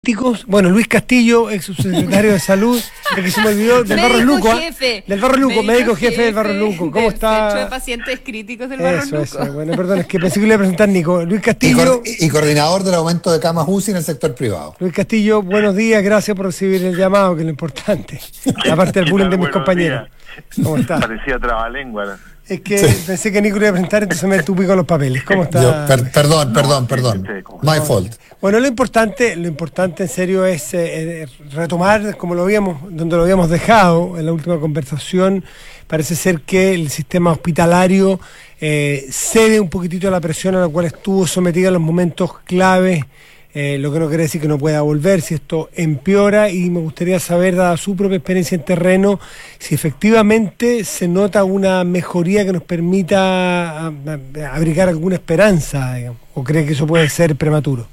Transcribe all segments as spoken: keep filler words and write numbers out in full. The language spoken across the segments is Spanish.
Bueno, Luis Castillo, ex subsecretario de Salud, el que se me olvidó, del Barro Luco, jefe, del Barro Luco, médico, médico jefe, jefe del Barro Luco. ¿Cómo está? De pacientes críticos del Barro Eso, Luco. Eso, bueno, perdón, es que pensé que le iba a presentar Nico. Luis Castillo. Y, co y coordinador del aumento de camas U C I en el sector privado. Luis Castillo, buenos días, gracias por recibir el llamado, que es lo importante. Aparte del bullying de mis compañeros. Días. ¿Cómo está? Parecía trabalengua, ¿no? Es que sí. Pensé que Nico le iba a presentar, entonces me tupí con los papeles. ¿Cómo está? Yo, per, perdón, perdón, perdón. My fault. Bueno, lo importante, lo importante en serio es eh, retomar, como lo habíamos, donde lo habíamos dejado en la última conversación. Parece ser que el sistema hospitalario eh, cede un poquitito a la presión a la cual estuvo sometida en los momentos claves. Eh, lo que no quiere decir que no pueda volver, si esto empeora, y me gustaría saber, dada su propia experiencia en terreno, si efectivamente se nota una mejoría que nos permita abrigar alguna esperanza, digamos, o cree que eso puede ser prematuro.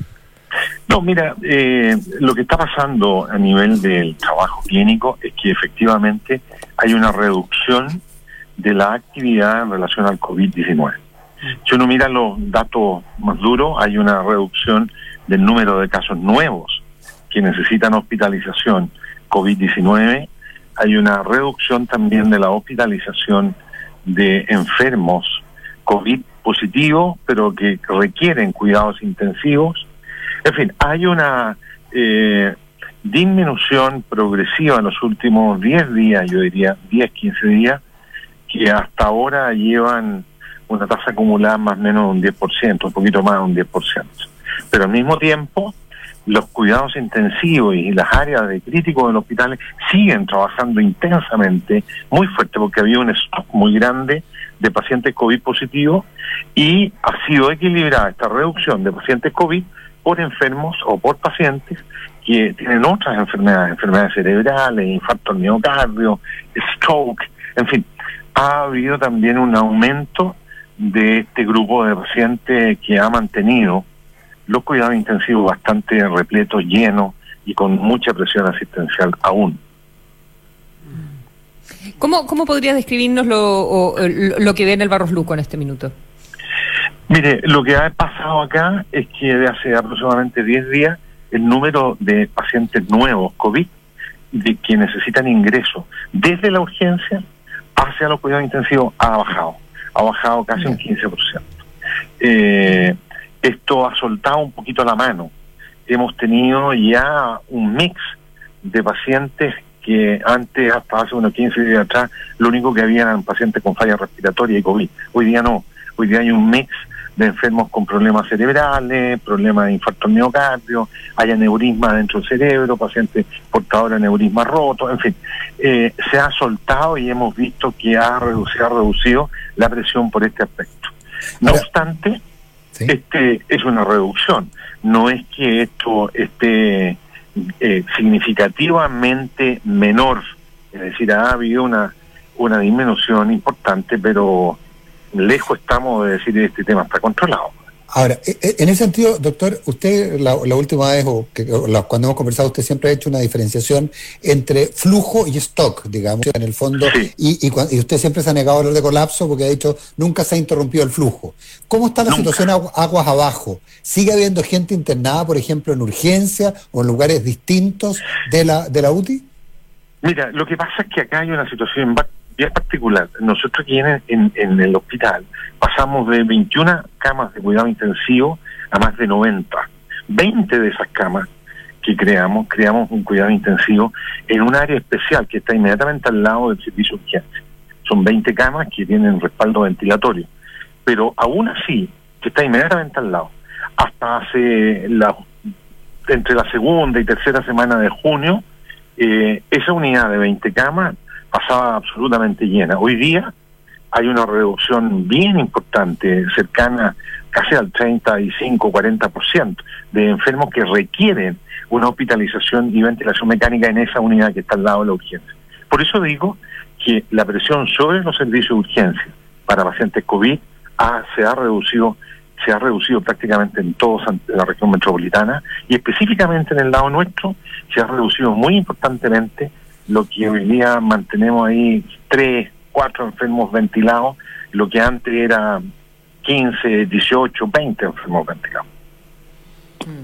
No, mira, eh, lo que está pasando a nivel del trabajo clínico es que efectivamente hay una reducción de la actividad en relación al COVID diecinueve. Si uno mira los datos más duros, hay una reducción del número de casos nuevos que necesitan hospitalización COVID diecinueve, hay una reducción también de la hospitalización de enfermos COVID positivos, pero que requieren cuidados intensivos. En fin, hay una eh, disminución progresiva en los últimos diez días, yo diría diez, quince días, que hasta ahora llevan una tasa acumulada más o menos de un diez por ciento, un poquito más de un diez por ciento. Pero al mismo tiempo, los cuidados intensivos y las áreas de críticos del hospital siguen trabajando intensamente, muy fuerte, porque había un stock muy grande de pacientes COVID positivos y ha sido equilibrada esta reducción de pacientes COVID por enfermos o por pacientes que tienen otras enfermedades, enfermedades cerebrales, infarto al miocardio, stroke, en fin. Ha habido también un aumento de este grupo de pacientes que ha mantenido los cuidados intensivos bastante repletos, llenos y con mucha presión asistencial aún. ¿Cómo, cómo podrías describirnos lo, o, lo que ve en el Barros Luco en este minuto? Mire, lo que ha pasado acá es que de hace aproximadamente diez días el número de pacientes nuevos COVID de que necesitan ingreso desde la urgencia hacia los cuidados intensivos ha bajado. Ha bajado casi un quince por ciento. Eh, esto ha soltado un poquito la mano. Hemos tenido ya un mix de pacientes que antes, hasta hace unos quince días atrás, lo único que había eran pacientes con falla respiratoria y COVID. Hoy día no. Hoy día hay un mix de enfermos con problemas cerebrales, problemas de infarto al miocardio, hay aneurisma dentro del cerebro, pacientes portadores de aneurisma roto, en fin. Eh, se ha soltado y hemos visto que ha reducido, ha reducido la presión por este aspecto. No Ahora, obstante, ¿sí? este es una reducción. No es que esto esté eh, significativamente menor. Es decir, ha habido una, una disminución importante, pero lejos estamos de decir que este tema está controlado. Ahora, en ese sentido, doctor, usted la, la última vez, o, que, o la, cuando hemos conversado, usted siempre ha hecho una diferenciación entre flujo y stock, digamos, en el fondo, sí. y, y, y usted siempre se ha negado a hablar de colapso porque ha dicho, nunca se ha interrumpido el flujo. ¿Cómo está la Nunca. situación agu aguas abajo? ¿Sigue habiendo gente internada, por ejemplo, en urgencia o en lugares distintos de la, de la U T I? Mira, lo que pasa es que acá hay una situación bien particular. Nosotros aquí en, en, en el hospital pasamos de veintiuna camas de cuidado intensivo a más de noventa. veinte de esas camas que creamos, creamos un cuidado intensivo en un área especial que está inmediatamente al lado del servicio de urgencia. Son veinte camas que tienen respaldo ventilatorio. Pero aún así, que está inmediatamente al lado, hasta hace la, entre la segunda y tercera semana de junio, eh, esa unidad de veinte camas pasaba absolutamente llena. Hoy día hay una reducción bien importante, cercana casi al treinta y cinco a cuarenta por ciento de enfermos que requieren una hospitalización y ventilación mecánica en esa unidad que está al lado de la urgencia. Por eso digo que la presión sobre los servicios de urgencia para pacientes COVID ha, se ha reducido se ha reducido prácticamente en toda la región metropolitana y específicamente en el lado nuestro se ha reducido muy importantemente, lo que hoy día mantenemos ahí tres, cuatro enfermos ventilados, lo que antes era quince, dieciocho, veinte enfermos ventilados. Mm.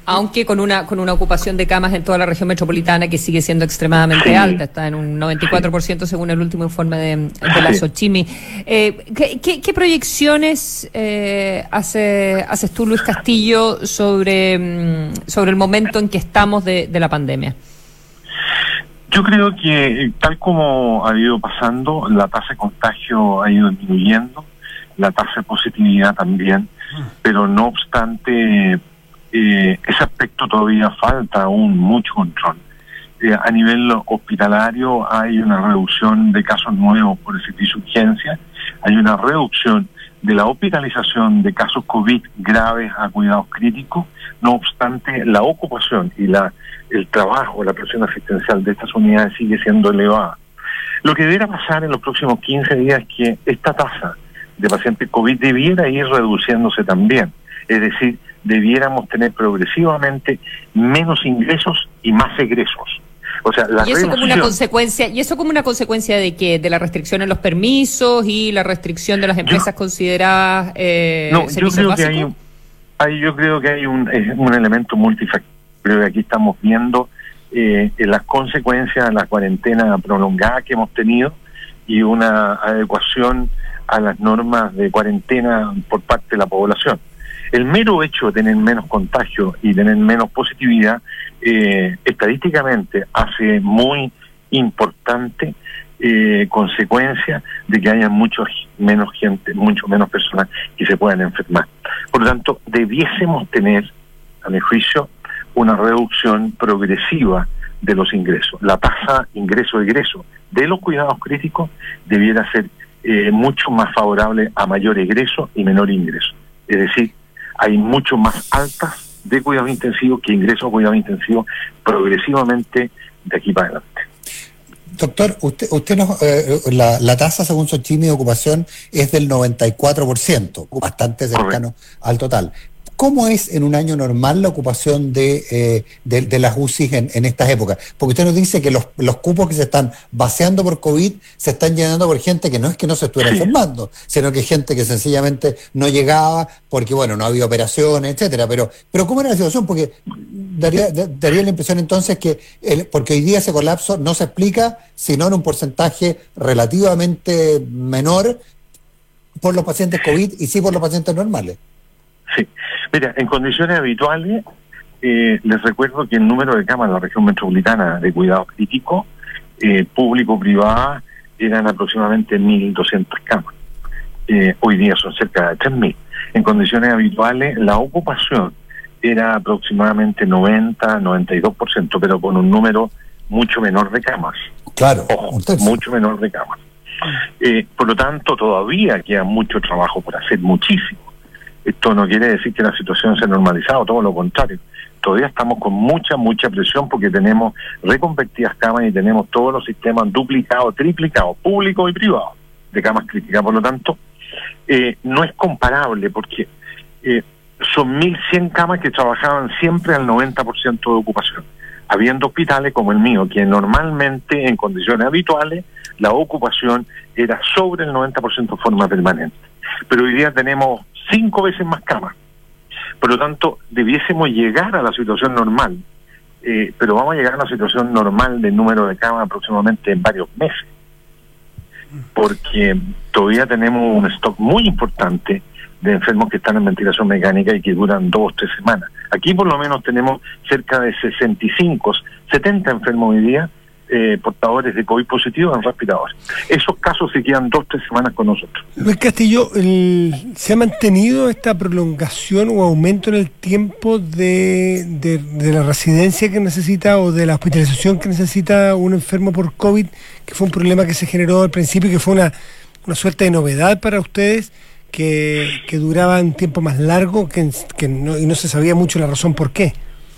Aunque con una con una ocupación de camas en toda la región metropolitana que sigue siendo extremadamente sí. alta, está en un noventa y cuatro por ciento según el último informe de, de la Sochimi. Eh, ¿qué, qué, ¿Qué proyecciones eh, hace, haces tú, Luis Castillo, sobre, sobre el momento en que estamos de, de la pandemia? Yo creo que, tal como ha ido pasando, la tasa de contagio ha ido disminuyendo, la tasa de positividad también, pero no obstante, eh, ese aspecto todavía falta aún mucho control. Eh, a nivel hospitalario hay una reducción de casos nuevos por el servicio de urgencia, hay una reducción de la hospitalización de casos COVID graves a cuidados críticos, no obstante la ocupación y la el trabajo, la presión asistencial de estas unidades sigue siendo elevada. Lo que debiera pasar en los próximos quince días es que esta tasa de pacientes COVID debiera ir reduciéndose también, es decir, debiéramos tener progresivamente menos ingresos y más egresos. O sea, la y eso como una consecuencia, y eso como una consecuencia de que de la restricción en los permisos y la restricción de las empresas yo, consideradas eh, no, servicios yo creo básicos. Que hay, hay, yo creo que hay un, un elemento multifactorial. Creo que aquí estamos viendo eh, las consecuencias de la cuarentena prolongada que hemos tenido y una adecuación a las normas de cuarentena por parte de la población. El mero hecho de tener menos contagio y tener menos positividad, eh, estadísticamente hace muy importante eh, consecuencia de que haya mucho menos gente, mucho menos personas que se puedan enfermar. Por lo tanto, debiésemos tener, a mi juicio, una reducción progresiva de los ingresos. La tasa ingreso-egreso de los cuidados críticos debiera ser eh, mucho más favorable a mayor egreso y menor ingreso. Es decir, hay mucho más altas de cuidados intensivos que ingresos a cuidados intensivos progresivamente de aquí para adelante. Doctor, usted, usted nos, eh, la, la tasa según Sochimi de ocupación es del noventa y cuatro por ciento, bastante cercano Correcto. al total. ¿Cómo es en un año normal la ocupación de, eh, de, de las U C I en, en estas épocas? Porque usted nos dice que los, los cupos que se están vaciando por COVID se están llenando por gente que no es que no se estuviera enfermando, sino que gente que sencillamente no llegaba porque, bueno, no había operaciones, etcétera. Pero, pero ¿cómo era la situación? Porque daría, daría la impresión entonces que, el, porque hoy día ese colapso no se explica, sino en un porcentaje relativamente menor por los pacientes COVID y sí por los pacientes normales. Sí, mira, en condiciones habituales, eh, les recuerdo que el número de camas en la región metropolitana de cuidados críticos, eh, público-privada, eran aproximadamente mil doscientas camas. Eh, hoy día son cerca de tres mil. En condiciones habituales, la ocupación era aproximadamente noventa, noventa y dos por ciento, pero con un número mucho menor de camas. Claro, Ojo, mucho menor de camas. Eh, por lo tanto, todavía queda mucho trabajo por hacer, muchísimo. Esto no quiere decir que la situación se ha normalizado, todo lo contrario. Todavía estamos con mucha, mucha presión porque tenemos reconvertidas camas y tenemos todos los sistemas duplicados, triplicados, públicos y privados, de camas críticas. Por lo tanto, eh, no es comparable porque eh, son mil cien camas que trabajaban siempre al noventa por ciento de ocupación, habiendo hospitales como el mío, que normalmente en condiciones habituales la ocupación era sobre el noventa por ciento de forma permanente. Pero hoy día tenemos cinco veces más camas. Por lo tanto, debiésemos llegar a la situación normal, eh, pero vamos a llegar a la situación normal del número de camas aproximadamente en varios meses, porque todavía tenemos un stock muy importante de enfermos que están en ventilación mecánica y que duran dos o tres semanas. Aquí por lo menos tenemos cerca de sesenta y cinco, setenta enfermos hoy día, Eh, portadores de COVID positivo en respiradores. Esos casos se quedan dos o tres semanas con nosotros. Luis Castillo, el, ¿se ha mantenido esta prolongación o aumento en el tiempo de, de, de la residencia que necesita o de la hospitalización que necesita un enfermo por COVID, que fue un problema que se generó al principio y que fue una, una suerte de novedad para ustedes, que, que duraba un tiempo más largo que, que no, y no se sabía mucho la razón por qué?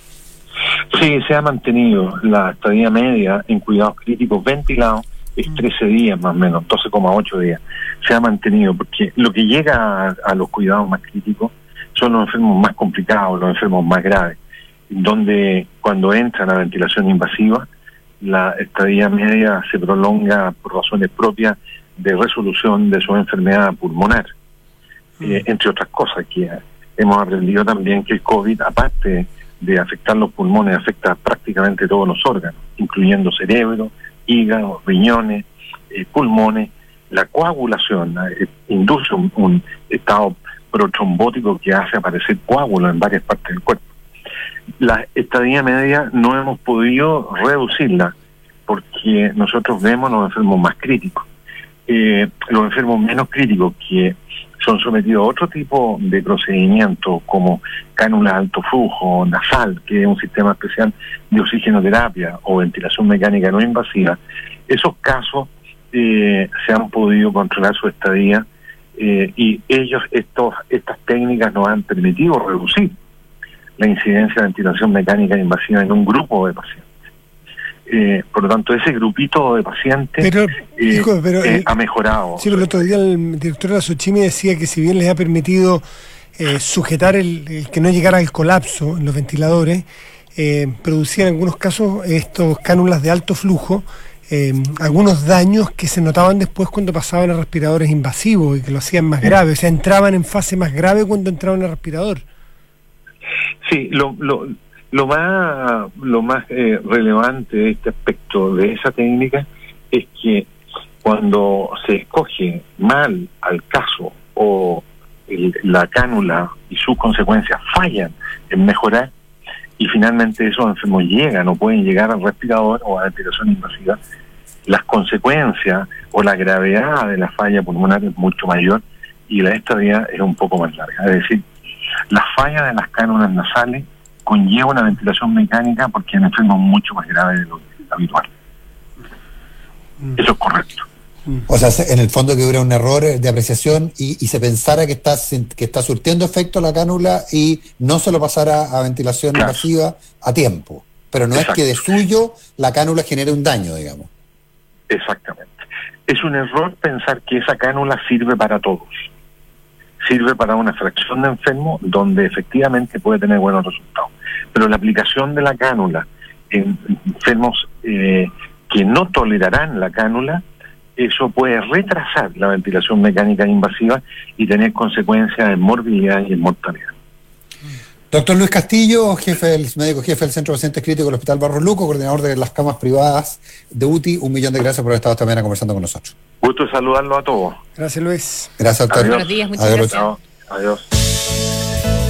Sí, se ha mantenido la estadía media en cuidados críticos ventilados, es trece días más o menos, doce coma ocho días. Se ha mantenido porque lo que llega a, a los cuidados más críticos son los enfermos más complicados, los enfermos más graves, donde cuando entran a ventilación invasiva, la estadía media se prolonga por razones propias de resolución de su enfermedad pulmonar, mm. eh, entre otras cosas que hemos aprendido también que el COVID, aparte de afectar los pulmones afecta prácticamente todos los órganos, incluyendo cerebro, hígado, riñones, eh, pulmones. La coagulación eh, induce un, un estado protrombótico que hace aparecer coágulos en varias partes del cuerpo. La estadía media no hemos podido reducirla porque nosotros vemos los enfermos más críticos. Eh, los enfermos menos críticos que son sometidos a otro tipo de procedimientos como cánula de alto flujo, nasal, que es un sistema especial de oxigenoterapia o ventilación mecánica no invasiva, esos casos eh, se han podido controlar su estadía eh, y ellos, estos, estas técnicas nos han permitido reducir la incidencia de ventilación mecánica invasiva en un grupo de pacientes. Eh, por lo tanto, ese grupito de pacientes pero, eh, hijo, pero, eh, eh, ha mejorado. Sí, pero el otro día el director de la Sochimi decía que si bien les ha permitido eh, sujetar el, el que no llegara al colapso en los ventiladores, eh, producían en algunos casos estos cánulas de alto flujo, eh, algunos daños que se notaban después cuando pasaban a respiradores invasivos y que lo hacían más grave, o sea, entraban en fase más grave cuando entraban al respirador. Sí, lo... lo Lo más lo más eh, relevante de este aspecto de esa técnica es que cuando se escoge mal al caso o el, la cánula y sus consecuencias fallan en mejorar y finalmente esos enfermos llegan o pueden llegar al respirador o a la ventilación invasiva, las consecuencias o la gravedad de la falla pulmonar es mucho mayor y la estadía es un poco más larga. Es decir, la falla de las cánulas nasales conlleva una ventilación mecánica porque es un enfermo mucho más grave de lo habitual. Mm. Eso es correcto. Mm. O sea, en el fondo que hubiera un error de apreciación y, y se pensara que está que está surtiendo efecto la cánula y no se lo pasara a ventilación claro. invasiva a tiempo. Pero no Exacto. es que de suyo la cánula genere un daño, digamos. Exactamente. Es un error pensar que esa cánula sirve para todos. Sirve para una fracción de enfermos donde efectivamente puede tener buenos resultados. Pero la aplicación de la cánula en enfermos eh, que no tolerarán la cánula, eso puede retrasar la ventilación mecánica invasiva y tener consecuencias en morbilidad y en mortalidad. Doctor Luis Castillo, jefe del, médico jefe del Centro de Pacientes Críticos del Hospital Barros Luco, coordinador de las camas privadas de U T I, un millón de gracias por haber estado también conversando con nosotros. Gusto saludarlo a todos. Gracias, Luis. Gracias, doctor. Buenos días, muchas Adiós. gracias. Adiós. Adiós.